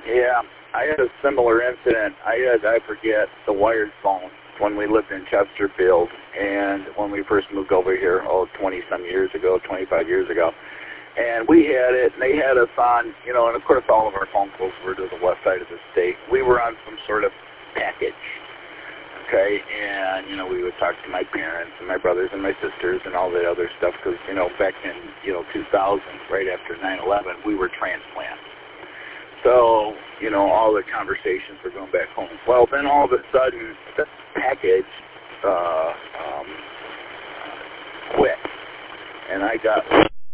Yeah, I had a similar incident. I forget, the wired phone when we lived in Chesterfield, and when we first moved over here, 20-some years ago, 25 years ago. And we had it, and they had us on, and of course all of our phone calls were to the west side of the state. We were on some sort of package, okay? And, we would talk to my parents and my brothers and my sisters and all that other stuff because, back in, 2000, right after 9/11, we were transplants. So, all the conversations were going back home. Well, then all of a sudden, the package quit, and I got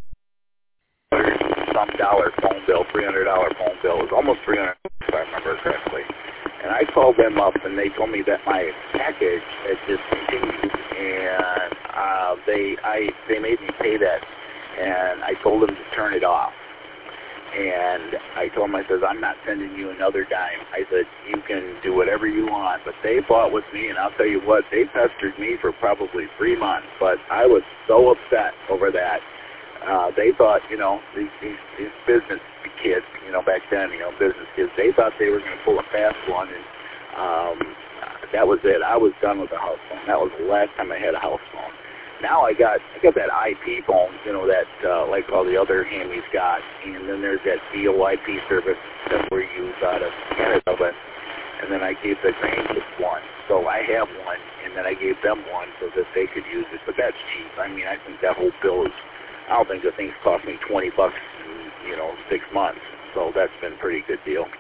some dollar phone bill, $300 phone bill. It was almost $300 if I remember correctly. And I called them up, and they told me that my package had discontinued, and they made me pay that, and I told them to turn it off. And I told them, I said, I'm not sending you another dime. I said, you can do whatever you want. But they fought with me, and I'll tell you what, they pestered me for probably 3 months. But I was so upset over that. They thought, these business kids, back then, business kids, they thought they were going to pull a fast one, and that was it. I was done with the house phone. That was the last time I had a house phone. Now I got that IP phone, that like all the other Hammies got, and then there's that VoIP service that we use out of Canada, and then I gave the grandkids one. So I have one, and then I gave them one so that they could use it. But that's cheap. I mean, I think that whole bill is, I don't think the thing's cost me $20 in, 6 months. So that's been a pretty good deal.